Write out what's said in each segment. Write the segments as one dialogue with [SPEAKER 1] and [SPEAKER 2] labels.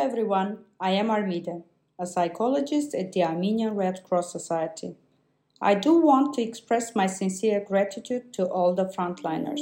[SPEAKER 1] everyone, I am Armida, a psychologist at the Armenian Red Cross Society. I do want to express my sincere gratitude to all the frontliners.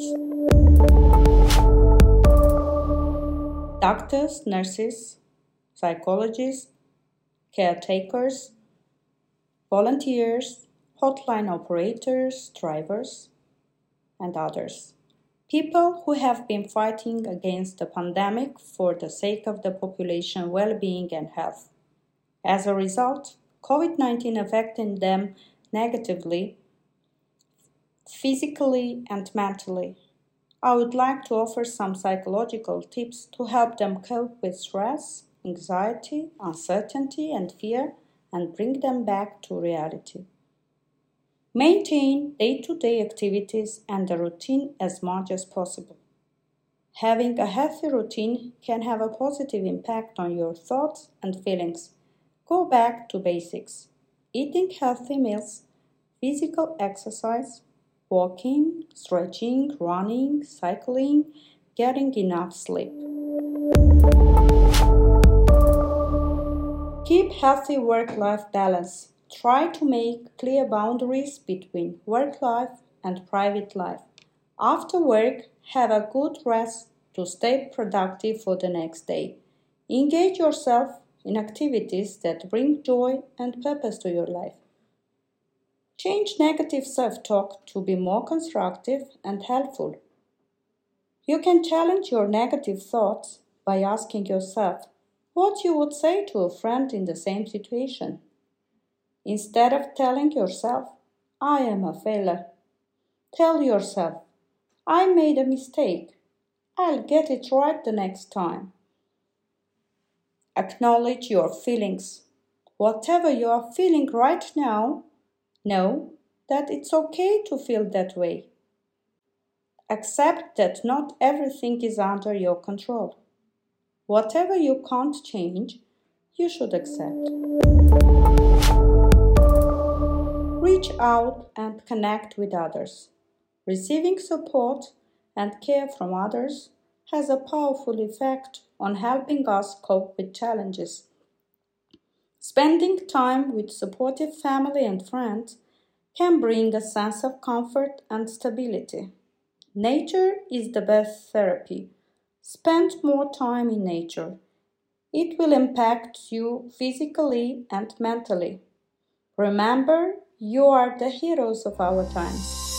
[SPEAKER 1] Doctors, nurses, psychologists, caretakers, volunteers, hotline operators, drivers, and others. People who have been fighting against the pandemic for the sake of the population well-being and health. As a result, COVID-19 affected them negatively, physically and mentally. I would like to offer some psychological tips to help them cope with stress, anxiety, uncertainty, and fear, and bring them back to reality. Maintain day-to-day activities and a routine as much as possible. Having a healthy routine can have a positive impact on your thoughts and feelings. Go back to basics: eating healthy meals, physical exercise, walking, stretching, running, cycling, getting enough sleep. Keep healthy work-life balance. Try to make clear boundaries between work life and private life. After work, have a good rest to stay productive for the next day. Engage yourself in activities that bring joy and purpose to your life. Change negative self-talk to be more constructive and helpful. You can challenge your negative thoughts by asking yourself what you would say to a friend in the same situation. Instead of telling yourself, "I am a failure," tell yourself, "I made a mistake. I'll get it right the next time." Acknowledge your feelings. Whatever you are feeling right now, know that it's okay to feel that way. Accept that not everything is under your control. Whatever you can't change, you should accept. Reach out and connect with others. Receiving support and care from others has a powerful effect on helping us cope with challenges. Spending time with supportive family and friends can bring a sense of comfort and stability. Nature is the best therapy. Spend more time in nature. It will impact you physically and mentally. Remember, you are the heroes of our times.